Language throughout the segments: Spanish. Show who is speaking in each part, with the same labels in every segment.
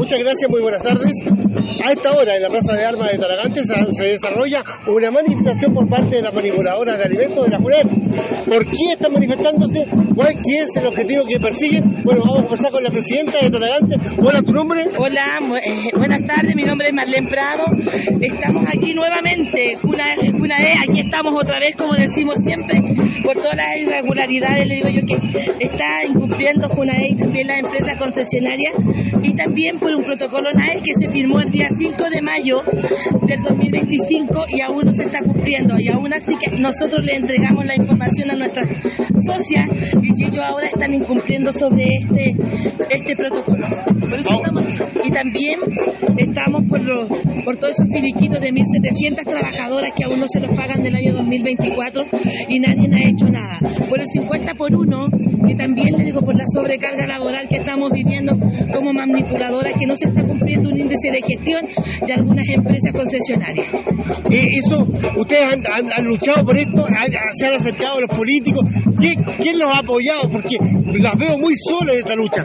Speaker 1: Muchas gracias, muy buenas tardes. A esta hora en la Plaza de Armas de Talagante se desarrolla una manifestación por parte de las manipuladoras de alimentos de la FUNAEF. ¿Por qué están manifestándose? ¿Qué es el objetivo que persiguen? Bueno, vamos a conversar con la presidenta de Talagante. Hola, ¿tu nombre?
Speaker 2: Hola, buenas tardes, mi nombre es Marlene Prado. Estamos aquí nuevamente, FUNAEF, aquí estamos otra vez, como decimos siempre, por todas las irregularidades, le digo yo, que está incumpliendo FUNAEF y también las empresas concesionarias, y también por un protocolo NAE que se firmó el día 5 de mayo del 2025 y aún no se está cumpliendo, y aún así que nosotros le entregamos la información a nuestras socias y ellos ahora están incumpliendo sobre este protocolo. Por eso estamos aquí. Y también estamos por todos esos finiquitos de 1.700 trabajadoras que aún no se los pagan del año 2024 y nadie ha hecho nada. Por el 50x1, que también le digo, por la sobrecarga laboral que estamos viviendo como manipuladoras, que no se está cumpliendo un índice de gestión de algunas empresas concesionarias.
Speaker 1: Eso, ustedes han luchado por esto, se han acercado a los políticos. ¿Quién los ha apoyado? Porque las veo muy solas en esta lucha.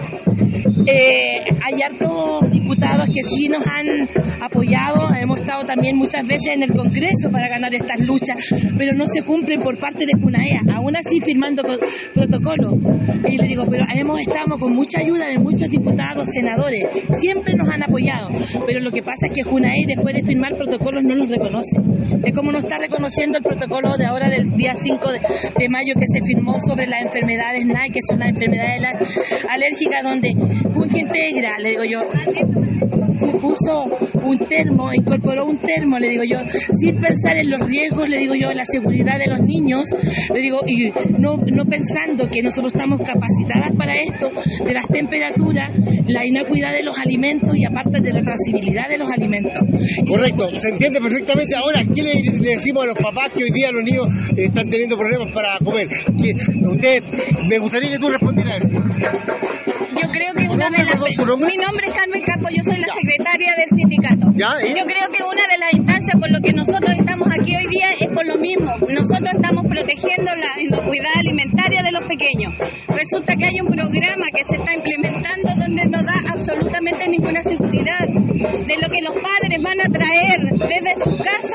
Speaker 2: Hay hartos diputados que sí nos han apoyado, hemos estado también muchas veces en el Congreso para ganar estas luchas, pero no se cumplen por parte de FUNAEA, aún así firmando protocolos. Y le digo, pero estado con mucha ayuda de muchos diputados, senadores, siempre nos han apoyado, pero lo que pasa es que FUNAEA después de firmar protocolos no los reconoce. Es como no está reconociendo el protocolo de ahora del día 5 de mayo que se firmó sobre las enfermedades NAE, que son las enfermedades alérgicas, donde Integra, le digo yo, puso un termo, incorporó un termo, le digo yo, sin pensar en los riesgos, le digo yo, la seguridad de los niños, le digo, y no pensando que nosotros estamos capacitadas para esto, de las temperaturas, la inocuidad de los alimentos y aparte de la trazabilidad de los alimentos.
Speaker 1: Correcto, se entiende perfectamente. Ahora, ¿qué le decimos a los papás que hoy día los niños están teniendo problemas para comer? Me gustaría que tú respondieras eso.
Speaker 3: Yo creo que mi nombre es Carmen Campo, yo soy la secretaria del sindicato. Yo creo que una de las instancias por lo que nosotros estamos aquí hoy día es por lo mismo. Nosotros estamos protegiendo la inocuidad alimentaria de los pequeños. Resulta que hay un programa que se está implementando donde no da absolutamente ninguna seguridad de lo que los padres van a traer desde su casa.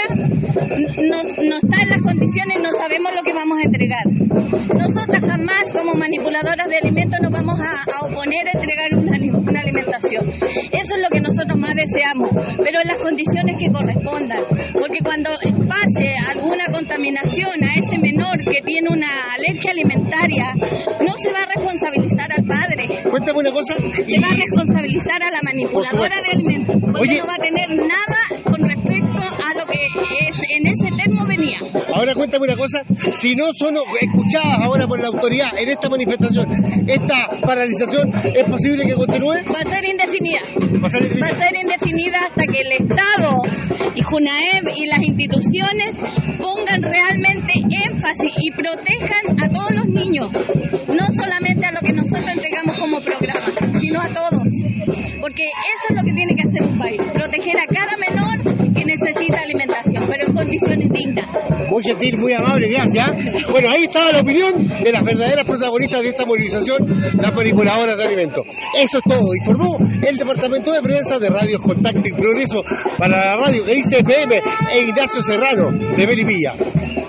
Speaker 3: No está en las condiciones, no sabemos lo que vamos a entregar. Nosotras jamás como manipuladoras de alimentos nos vamos a oponer a entregar una alimentación. Eso es lo que nosotros más deseamos, pero en las condiciones que correspondan, porque cuando pase alguna contaminación a ese menor que tiene una alergia alimentaria, no se va a responsabilizar al padre.
Speaker 1: Cuéntame una cosa.
Speaker 3: Se va a responsabilizar a la manipuladora de alimentos, porque no va a tener nada con respecto a lo que es en ese termo venía.
Speaker 1: Ahora cuéntame una cosa, si no son escuchadas ahora por la autoridad en esta manifestación, esta paralización, ¿es posible que continúe?
Speaker 3: Va a ser indefinida. Va a ser indefinida hasta que el Estado y FUNAEF y las instituciones pongan realmente énfasis y protejan a todos los niños, no solamente a lo que nosotros entregamos como programa, sino a todos, porque eso es lo que tiene que hacer un país, proteger a cada menor que necesita alimentación, pero en condiciones dignas.
Speaker 1: Muy gentil, muy amable, gracias. Bueno, ahí estaba la opinión de las verdaderas protagonistas de esta movilización, las manipuladoras de alimentos. Eso es todo, informó el Departamento de Prensa de Radios Contacto y Progreso para la radio que dice FM e Ignacio Serrano de Melipilla.